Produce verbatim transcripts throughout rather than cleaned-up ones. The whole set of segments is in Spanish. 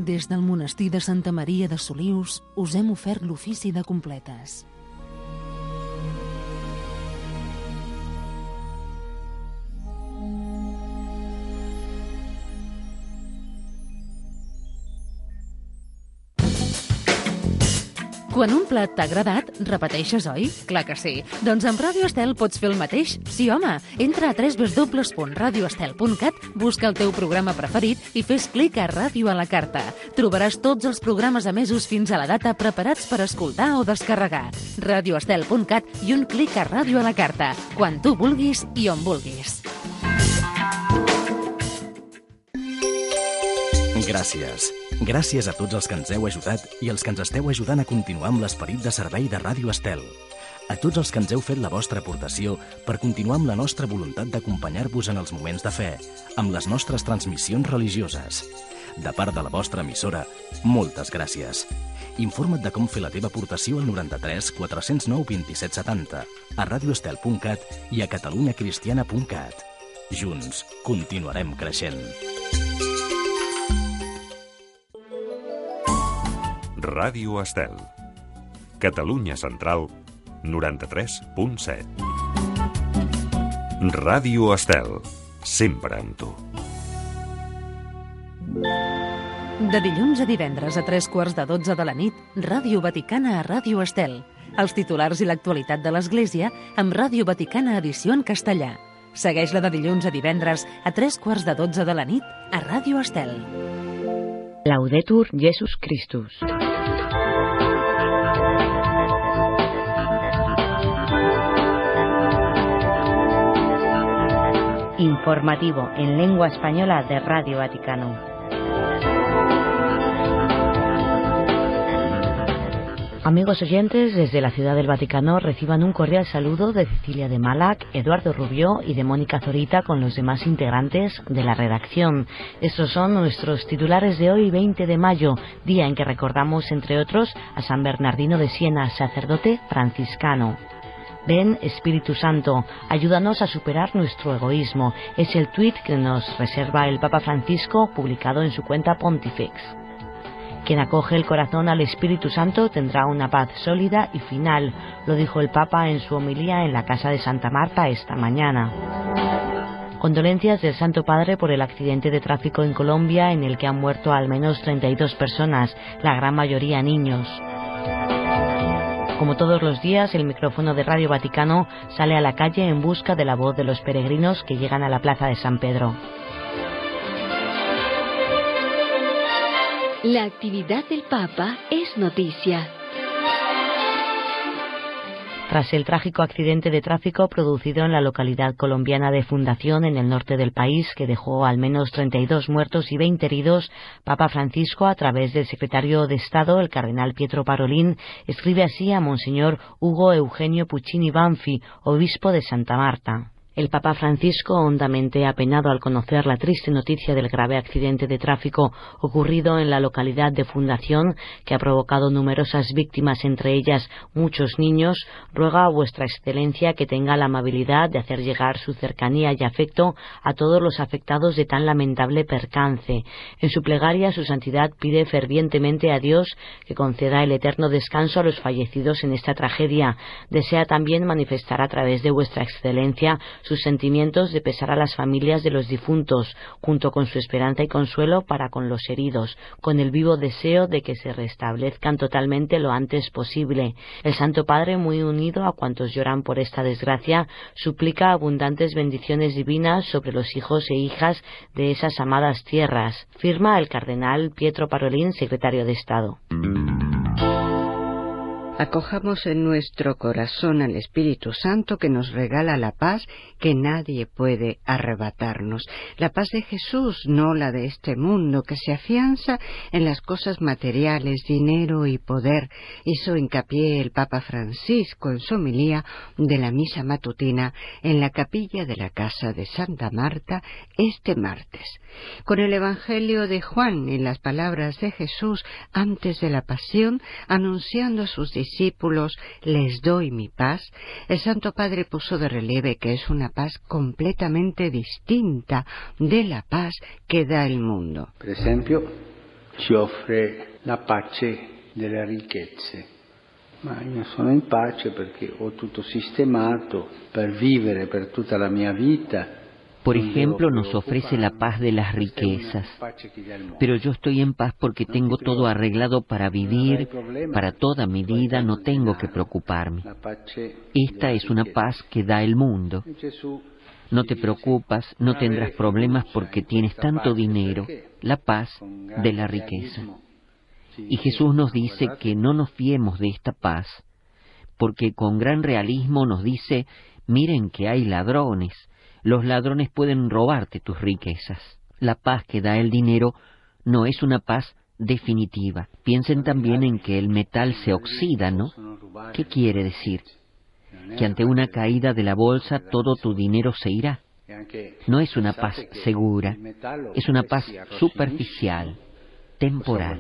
Des del monestir de Santa Maria de Solius us hem ofert l'ofici de completes. Quan un plat t'ha agradat, repeteixes, oi? Clar que sí. Doncs amb Ràdio Estel pots fer el mateix. Sí, home! Entra a w w w punt radio estel punt cat, busca el teu programa preferit i fes clic a Ràdio a la carta. Trobaràs tots els programes emesos fins a la data preparats per escoltar o descarregar. radio estel punt cat i un clic a Ràdio a la carta. Quan tu vulguis i on vulguis. Gràcies. Gràcies a tots els que ens heu ajudat i els que ens esteu ajudant a continuar amb l'esperit de servei de Ràdio Estel. A tots els que ens heu fet la vostra aportació per continuar amb la nostra voluntat d'acompanyar-vos en els moments de fe, amb les nostres transmissions religioses. De part de la vostra emissora, moltes gràcies. Informa't de com fer la teva aportació al noranta-tres quatre cents nou vint-i-set setanta, a radioestel punt cat i a catalunyacristiana punt cat. Junts, continuarem creixent. Ràdio Estel. Catalunya Central, noranta-tres punt set. Ràdio Estel, sempre amb tu. De dilluns a divendres a tres quarts de dotze de la nit, Ràdio Vaticana a Ràdio Estel. Els titulars i l'actualitat de l'Església amb Ràdio Vaticana edició en castellà. Segueix-la de dilluns a divendres a tres quarts de dotze de la nit a Ràdio Estel. Laudetur Jesus Christus. Informativo en lengua española de Radio Vaticano. Amigos oyentes, desde la Ciudad del Vaticano reciban un cordial saludo de Cecilia de Malac, Eduardo Rubió y de Mónica Zorita con los demás integrantes de la redacción. Estos son nuestros titulares de hoy, veinte de mayo, día en que recordamos, entre otros, a San Bernardino de Siena, sacerdote franciscano. Ven, Espíritu Santo, ayúdanos a superar nuestro egoísmo. Es el tuit que nos reserva el Papa Francisco, publicado en su cuenta Pontifex. Quien acoge el corazón al Espíritu Santo tendrá una paz sólida y final, lo dijo el Papa en su homilía en la Casa de Santa Marta esta mañana. Condolencias del Santo Padre por el accidente de tráfico en Colombia en el que han muerto al menos treinta y dos personas, la gran mayoría niños. Como todos los días, el micrófono de Radio Vaticano sale a la calle en busca de la voz de los peregrinos que llegan a la Plaza de San Pedro. La actividad del Papa es noticia. Tras el trágico accidente de tráfico producido en la localidad colombiana de Fundación, en el norte del país, que dejó al menos treinta y dos muertos y veinte heridos, Papa Francisco, a través del secretario de Estado, el cardenal Pietro Parolin, escribe así a Monseñor Hugo Eugenio Puccini Banfi, obispo de Santa Marta. El Papa Francisco, hondamente apenado al conocer la triste noticia del grave accidente de tráfico ocurrido en la localidad de Fundación, que ha provocado numerosas víctimas, entre ellas muchos niños, ruega a vuestra excelencia que tenga la amabilidad de hacer llegar su cercanía y afecto a todos los afectados de tan lamentable percance. En su plegaria, su santidad pide fervientemente a Dios que conceda el eterno descanso a los fallecidos en esta tragedia. Desea también manifestar a través de vuestra excelencia sus sentimientos de pesar a las familias de los difuntos, junto con su esperanza y consuelo para con los heridos, con el vivo deseo de que se restablezcan totalmente lo antes posible. El Santo Padre, muy unido a cuantos lloran por esta desgracia, suplica abundantes bendiciones divinas sobre los hijos e hijas de esas amadas tierras. Firma el cardenal Pietro Parolin, secretario de Estado. Acojamos en nuestro corazón al Espíritu Santo que nos regala la paz que nadie puede arrebatarnos. La paz de Jesús, no la de este mundo, que se afianza en las cosas materiales, dinero y poder. Hizo hincapié el Papa Francisco en su homilía de la misa matutina en la capilla de la Casa de Santa Marta este martes. Con el Evangelio de Juan y las palabras de Jesús antes de la pasión, anunciando a sus discípulos discípulos, les doy mi paz, el Santo Padre puso de relieve que es una paz completamente distinta de la paz que da el mundo. Per esempio, ci offre la pace delle ricchezze. Ma io sono in pace perché ho tutto sistemato per vivere per tutta la mia vita. Por ejemplo, nos ofrece la paz de las riquezas. Pero yo estoy en paz porque tengo todo arreglado para vivir, para toda mi vida no tengo que preocuparme. Esta es una paz que da el mundo. No te preocupas, no tendrás problemas porque tienes tanto dinero, la paz de la riqueza. Y Jesús nos dice que no nos fiemos de esta paz, porque con gran realismo nos dice, miren que hay ladrones. Los ladrones pueden robarte tus riquezas. La paz que da el dinero no es una paz definitiva. Piensen también en que el metal se oxida, ¿no? ¿Qué quiere decir? Que ante una caída de la bolsa todo tu dinero se irá. No es una paz segura, es una paz superficial, temporal.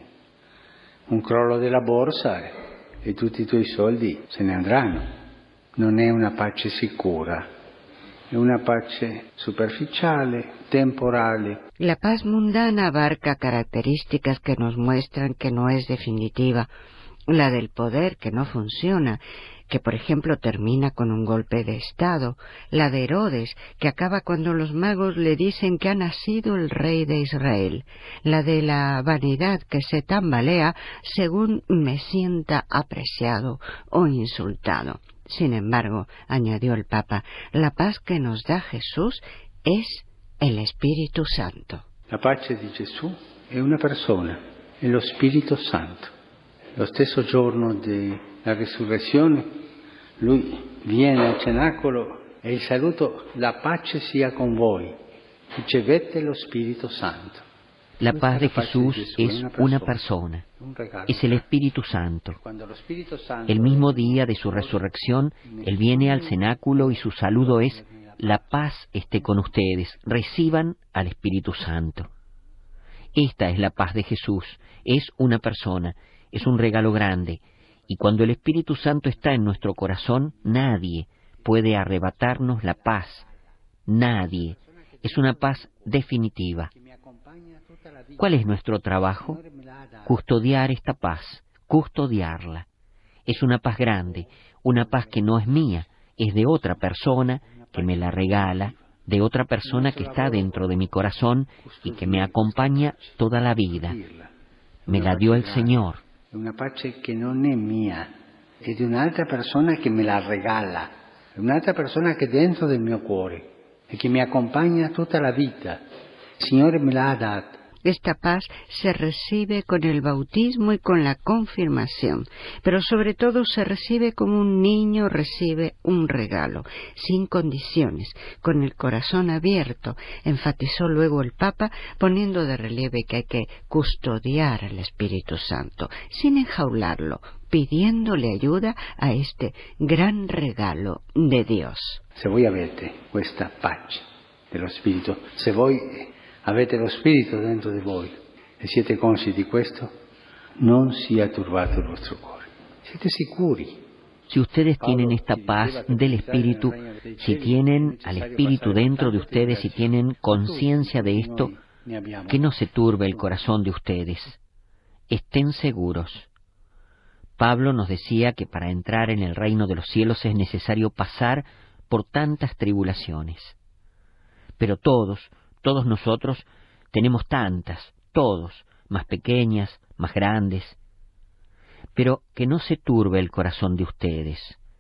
Un crollo della borsa e tutti i tuoi soldi se ne andranno. Non è una pace sicura. È una pace superficiale, temporale. La paz mundana abarca características que nos muestran que no es definitiva. La del poder, que no funciona, que por ejemplo termina con un golpe de Estado. La de Herodes, que acaba cuando los magos le dicen que ha nacido el rey de Israel. La de la vanidad, que se tambalea según me sienta apreciado o insultado. Sin embargo, añadió el Papa, la paz que nos da Jesús es el Espíritu Santo. La pace di Gesù è una persona, è lo Spirito Santo. Lo stesso giorno della risurrezione, lui viene al cenacolo e il saluto, la pace sia con voi, ricevete lo Spirito Santo. La paz de Jesús es una persona, es el Espíritu Santo. El mismo día de su resurrección, Él viene al cenáculo y su saludo es, la paz esté con ustedes, reciban al Espíritu Santo. Esta es la paz de Jesús, es una persona, es un regalo grande, y cuando el Espíritu Santo está en nuestro corazón, nadie puede arrebatarnos la paz, nadie. Es una paz definitiva. ¿Cuál es nuestro trabajo? Custodiar esta paz, custodiarla. Es una paz grande, una paz que no es mía, es de otra persona que me la regala, de otra persona que está dentro de mi corazón y que me acompaña toda la vida. Me la dio el Señor. È una pace che non è mia, è di un'altra persona che me la regala, è un'altra persona che è dentro del mio cuore e che mi accompagna tutta la vita. Il Signore me la ha data. Esta paz se recibe con el bautismo y con la confirmación, pero sobre todo se recibe como un niño recibe un regalo, sin condiciones, con el corazón abierto, enfatizó luego el Papa, poniendo de relieve que hay que custodiar al Espíritu Santo, sin enjaularlo, pidiéndole ayuda a este gran regalo de Dios. Se voi avete questa pace dello Spirito, se voi avete lo Spirito dentro di voi e siete consci di questo, non sia turbato il vostro cuore. Siete sicuri. Si ustedes tienen esta paz del Espíritu, si tienen al Espíritu dentro de ustedes, si tienen conciencia de esto, que no se turbe el corazón de ustedes. Estén seguros. Pablo nos decía que para entrar en el reino de los cielos es necesario pasar por tantas tribulaciones. Pero todos, Todos nosotros tenemos tantas, todos, más pequeñas, más grandes, pero que no se turbe el corazón de ustedes.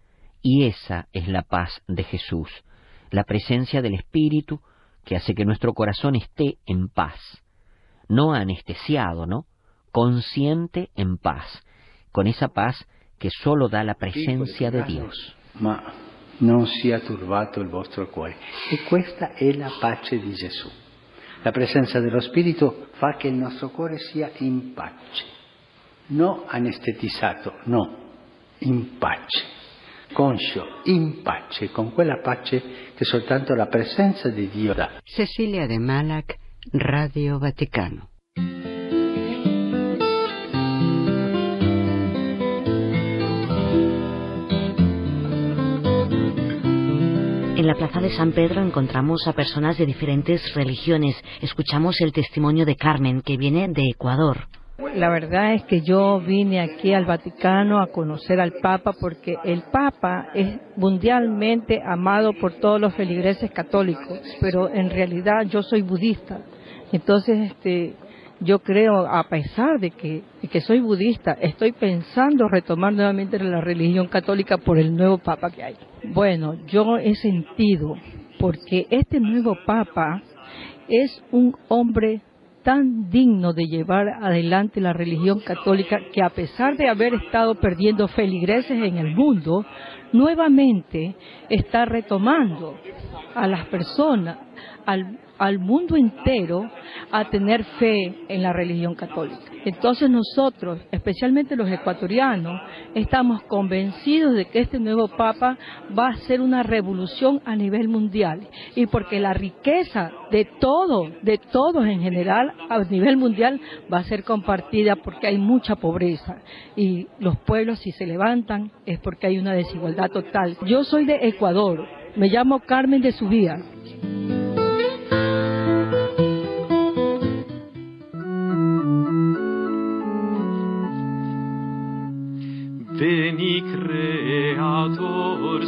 Y esa es la paz de Jesús, la presencia del Espíritu que hace que nuestro corazón esté en paz, no anestesiado, ¿no? Consciente en paz, con esa paz que solo da la presencia de Dios. Ma non sia turbato il vostro cuore. E questa è la pace di Gesù. La presenza dello Spirito fa che il nostro cuore sia in pace, non anestetizzato, no, in pace, conscio, in pace, con quella pace che soltanto la presenza di Dio dà. Cecilia de Malac, Radio Vaticano. En la Plaza de San Pedro encontramos a personas de diferentes religiones. Escuchamos el testimonio de Carmen, que viene de Ecuador. La verdad es que yo vine aquí al Vaticano a conocer al Papa porque el Papa es mundialmente amado por todos los feligreses católicos, pero en realidad yo soy budista. Entonces, este, yo creo, a pesar de que, de que soy budista, estoy pensando retomar nuevamente la religión católica por el nuevo Papa que hay. Bueno, yo he sentido, porque este nuevo Papa es un hombre tan digno de llevar adelante la religión católica que, a pesar de haber estado perdiendo feligreses en el mundo, nuevamente está retomando a las personas, al, al mundo entero, a tener fe en la religión católica. Entonces nosotros, especialmente los ecuatorianos, estamos convencidos de que este nuevo Papa va a hacer una revolución a nivel mundial, y porque la riqueza de todo, de todos en general, a nivel mundial, va a ser compartida, porque hay mucha pobreza, y los pueblos, si se levantan, es porque hay una desigualdad total. Yo soy de Ecuador, me llamo Carmen de Subía. Veni Creator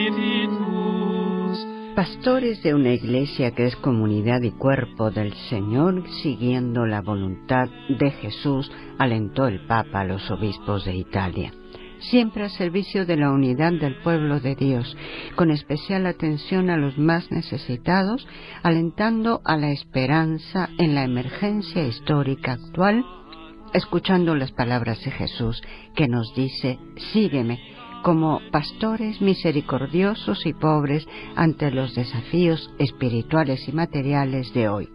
Spiritus. Pastores de una iglesia que es comunidad y cuerpo del Señor, siguiendo la voluntad de Jesús, alentó el Papa a los obispos de Italia, siempre a servicio de la unidad del pueblo de Dios, con especial atención a los más necesitados, alentando a la esperanza en la emergencia histórica actual, escuchando las palabras de Jesús, que nos dice: sígueme, como pastores misericordiosos y pobres ante los desafíos espirituales y materiales de hoy.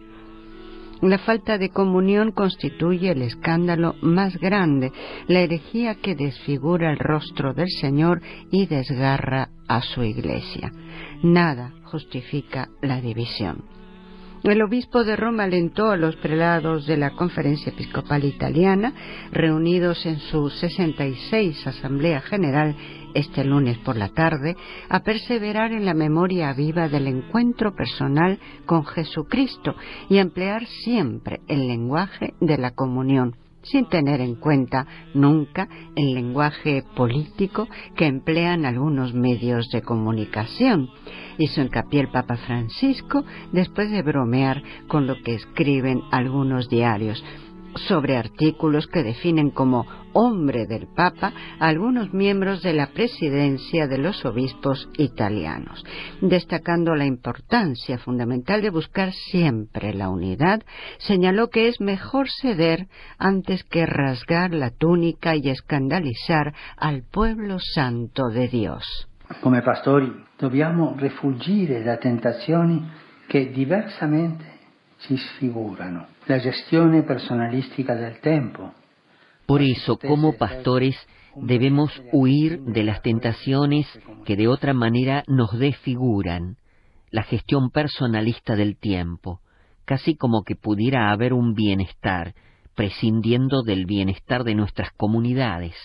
La falta de comunión constituye el escándalo más grande, la herejía que desfigura el rostro del Señor y desgarra a su iglesia. Nada justifica la división. El obispo de Roma alentó a los prelados de la Conferencia Episcopal Italiana, reunidos en su sesenta y seis Asamblea General este lunes por la tarde, a perseverar en la memoria viva del encuentro personal con Jesucristo y a emplear siempre el lenguaje de la comunión, sin tener en cuenta nunca el lenguaje político que emplean algunos medios de comunicación. Hizo hincapié el Papa Francisco después de bromear con lo que escriben algunos diarios sobre artículos que definen como hombre del Papa a algunos miembros de la presidencia de los obispos italianos, destacando la importancia fundamental de buscar siempre la unidad. Señaló que es mejor ceder antes que rasgar la túnica y escandalizar al pueblo santo de Dios. Come pastori dobbiamo rifuggire da tentazioni che diversamente si sfigurano. La gestione personalistica del tempo. Por eso, como pastores, debemos huir de las tentaciones que de otra manera nos desfiguran, la gestión personalista del tiempo, casi como que pudiera haber un bienestar, prescindiendo del bienestar de nuestras comunidades.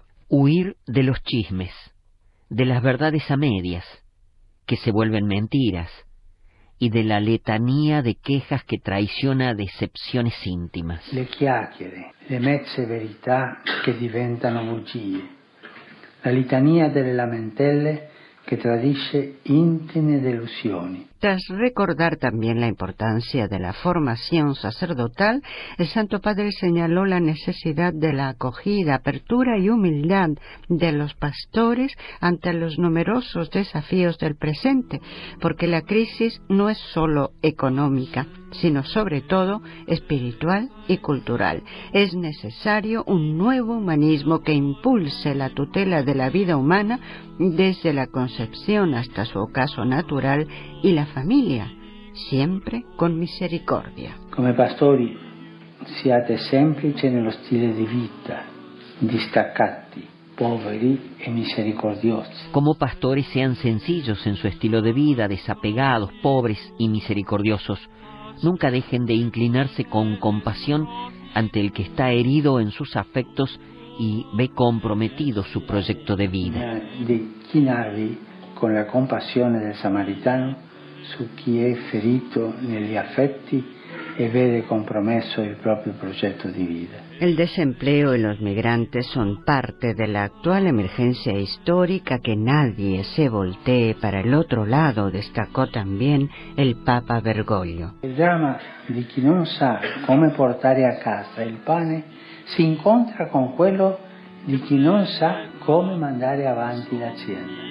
Huir de los chismes, de las verdades a medias, que se vuelven mentiras, y de la letanía de quejas que traiciona decepciones íntimas. Le chiacchiere, le mezze verità che diventano bugie, la litania delle lamentele que tradisce intime delusioni. Tras recordar también la importancia de la formación sacerdotal, el Santo Padre señaló la necesidad de la acogida, apertura y humildad de los pastores ante los numerosos desafíos del presente, porque la crisis no es solo económica, sino sobre todo espiritual y cultural. Es necesario un nuevo humanismo que impulse la tutela de la vida humana desde la concepción hasta su ocaso natural y la familia, siempre con misericordia. Come pastori siate semplici nello stile di vita, distaccati, poveri e misericordiosi. Como pastores sean sencillos en su estilo de vida, desapegados, pobres y misericordiosos. Nunca dejen de inclinarse con compasión ante el que está herido en sus afectos y ve comprometido su proyecto de vida. Di chinarvi con la compassione del samaritano su chi è ferito negli affetti e vede compromesso il proprio progetto di vida. El desempleo y los migrantes son parte de la actual emergencia histórica. Que nadie se voltee para el otro lado, destacó también el Papa Bergoglio. Il dramma di chi non sa come portare a casa il pane si incontra con quello di chi non sa come mandare avanti l'azienda.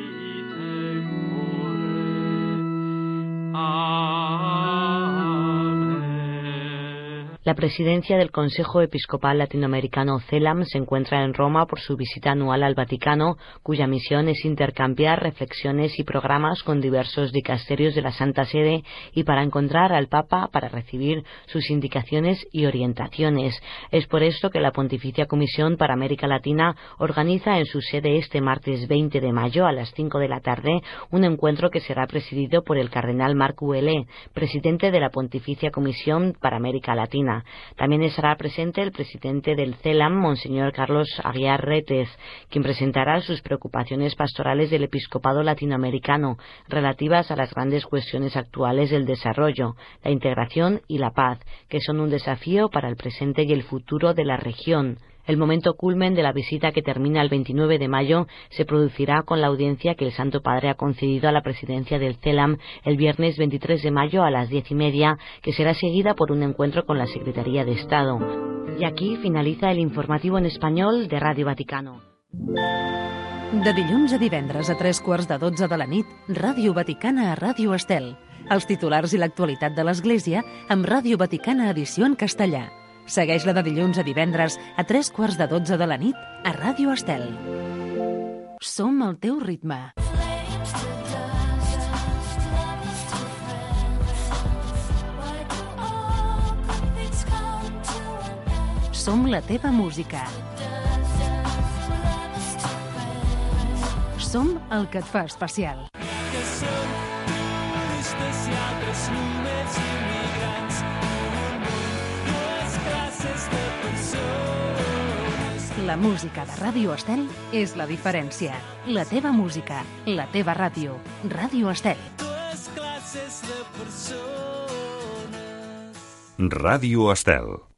La presidencia del Consejo Episcopal Latinoamericano CELAM se encuentra en Roma por su visita anual al Vaticano, cuya misión es intercambiar reflexiones y programas con diversos dicasterios de la Santa Sede y para encontrar al Papa para recibir sus indicaciones y orientaciones. Es por esto que la Pontificia Comisión para América Latina organiza en su sede este martes veinte de mayo a las cinco de la tarde un encuentro que será presidido por el cardenal Marc Ouellet, presidente de la Pontificia Comisión para América Latina. También estará presente el presidente del CELAM, Monseñor Carlos Aguiar Retes, quien presentará sus preocupaciones pastorales del episcopado latinoamericano relativas a las grandes cuestiones actuales del desarrollo, la integración y la paz, que son un desafío para el presente y el futuro de la región. El momento culmen de la visita, que termina el veintinueve de mayo, se producirá con la audiencia que el Santo Padre ha concedido a la presidencia del CELAM el viernes veintitrés de mayo a las diez y media, que será seguida por un encuentro con la Secretaría de Estado. Y aquí finaliza el informativo en español de Radio Vaticano. De dilluns a divendres a tres quarts de dotze de la nit, Ràdio Vaticana a Ràdio Estel. Els titulars i l'actualitat de l'Església amb Ràdio Vaticana edició en castellà. Segueix-la de dilluns a divendres a tres quarts de dotze de la nit a Ràdio Estel. Som al teu ritme. Som la teva música. Som el que et fa especial. La música de Ràdio Estel és la diferència. La teva música, la teva ràdio. Ràdio Estel. Ràdio Estel.